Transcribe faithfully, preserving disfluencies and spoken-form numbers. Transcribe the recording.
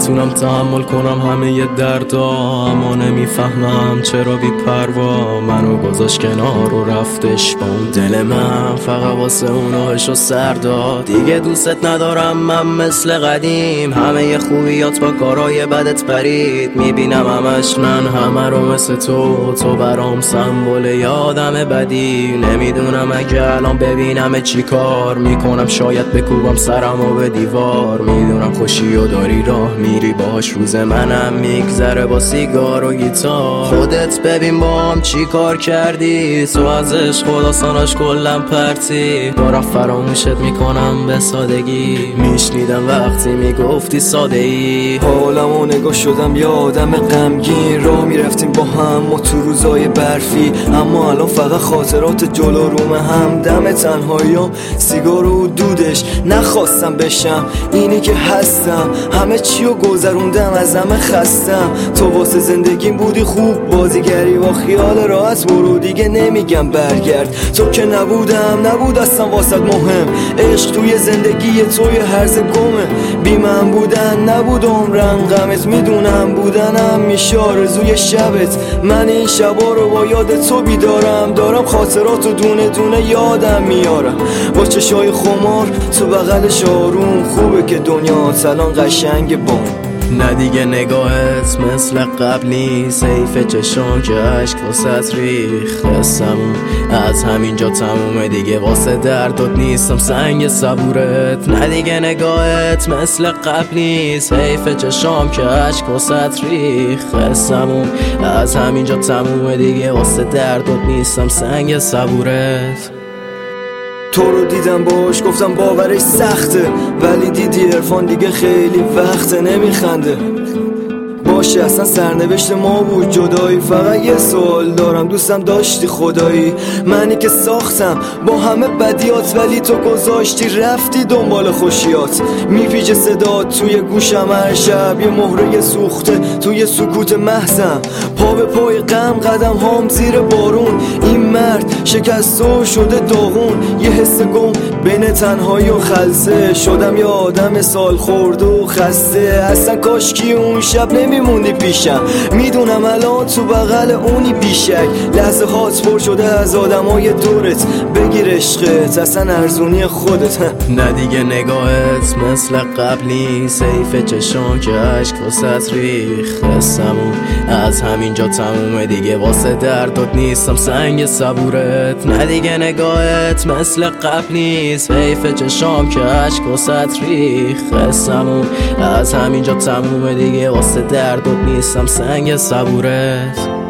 میتونم تحمل کنم همه ی دردا، اما نمیفهمم چرا بی پروا منو گذاشت کنار و رفتش با اون دل من فقط واسه اوناش و سرداد. دیگه دوستت ندارم من مثل قدیم، همه ی خوبیات با کارای بدت پرید. میبینم همش من همه رو مثل تو، تو برام سمبل یادم بدی. نمیدونم اگه الان ببینم چی کار میکنم، شاید بکوبم سرمو به دیوار. میدونم خوشی و داری راه میری باش، روز منم میگذره با سیگار و گیتار. خودت ببین با هم چی کار کردی، تو ازش خداساناش کلم پرتی. دارم فراموشت میکنم به سادگی، میشنیدم وقتی میگفتی ساده ای. حالمو نگاه شدم یه آدم غمگین، راه میرفتیم با هم ما تو روزای برفی، اما الان فقط خاطرات جلو روم هم. دم تنهاییام سیگار و دودش، نخواستم بشم اینی که هستم. همه چیو گذروندم از همه خستم، تو واسه زندگیم بودی خوب بازیگری با خیال راحت برو دیگه نمیگم برگرد. تو که نبودم نبود اصلا واسط مهم، عشق توی زندگی توی هرز گمه. بی من بودن نبود عمرم غمت، میدونم بودنم میشه آرزوی شبت. من این شبا رو با یاد تو بیدارم، دارم خاطراتو دونه دونه یادم میارم. با چشای خمار تو بغلش آروم، خوبه که دنیا الان قشنگ بام. نه دیگه نگاهت مثل قبل نیست، حیف چشام که عشق واسه ریخ. قصه‌مون از همینجا تمومه دیگه، واسه دردت نیستم سنگ صبورت. نه دیگه نگاهت مثل قبل نیست، حیف چشام که عشق واسه ریخ. قصه‌مون از همینجا تمومه دیگه، واسه دردت نیستم سنگ صبورت. تو رو دیدم باش گفتم باورش سخته، ولی دیدی عرفان دیگه خیلی وقته نمیخنده. باشه اصلا سرنوشت ما بود جدایی، فقط یه سوال دارم دوستم داشتی خدایی؟ منی که ساختم با همه بدیات، ولی تو گذاشتی رفتی دنبال خوشیات. میپیچه صدات توی گوشم هر شب، یه مهره سوخته توی سکوت محضم. پا به پای غم قدم هام زیر بارون، این مرد شکسته و شده داغون. یه حس گم بین تنهایی و خلسه، شدم یه آدم سال خورده و خسته. اصلا کاشکی اون شب نمیموندی پیشم، میدونم الان تو بغل اونی بیشک. لحظه هات پر شده از آدمای دورت، بگیر عشقت اصلا ارزونی خودت. نه دیگه نگاهت مثل قبل نیست، حیف چشام که عشق واسه ریخ. قصه‌مون از همینجا تمومه دیگه، واسه دردت نیستم سنگ صبورت. نه دیگه نگاهت مثل قبل نیست، حیف چشام که عشق واسه ریخ. قصه‌مون از همینجا تمومه دیگه، واسه دردت نیستم سنگ صبورت.